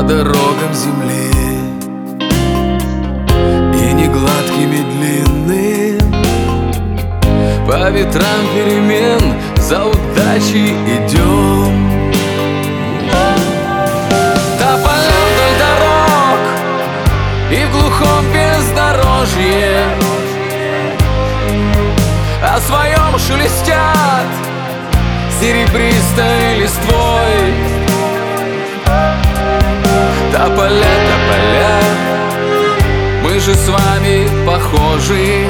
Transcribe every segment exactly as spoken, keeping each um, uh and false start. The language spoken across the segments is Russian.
дорогам земли, и не гладкими длинным, по ветрам перемен за удачей идем. Тополя вдоль дорог и в глухом бездорожье о своем шелестят серебристой листвой. Тополя, тополя, мы же с вами похожи,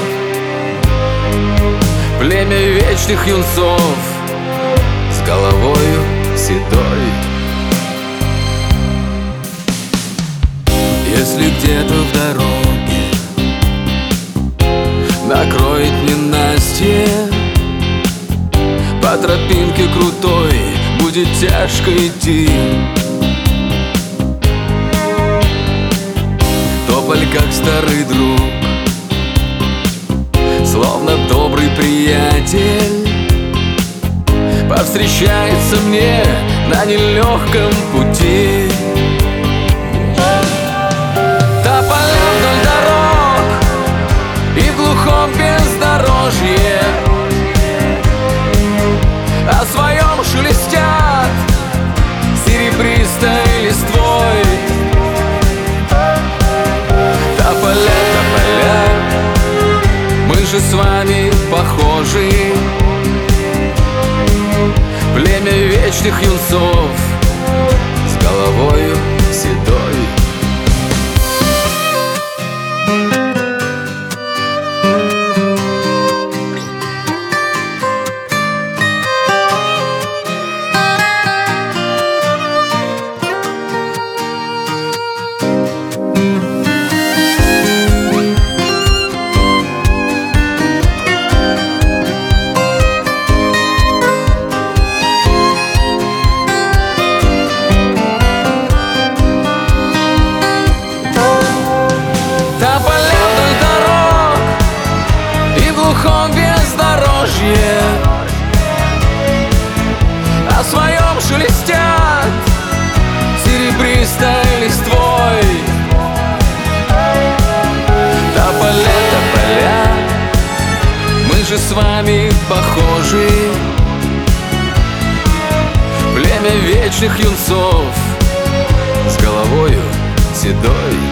племя вечных юнцов с головою седой. Если где-то в дороге накроет ненастье, по тропинке крутой будет тяжко идти. Тополь, как старый друг, словно добрый приятель, повстречается мне на нелегком пути. Тополя вдоль дорог и в глухом бездорожье о своем шелестят серебристой листвой. Тополя, тополя, мы же с вами похожи, племя вечных юнцов с головою седой. Бездорожье о своем шелестят серебристой листвой. Тополя, тополя, мы же с вами похожи, племя вечных юнцов с головою седой.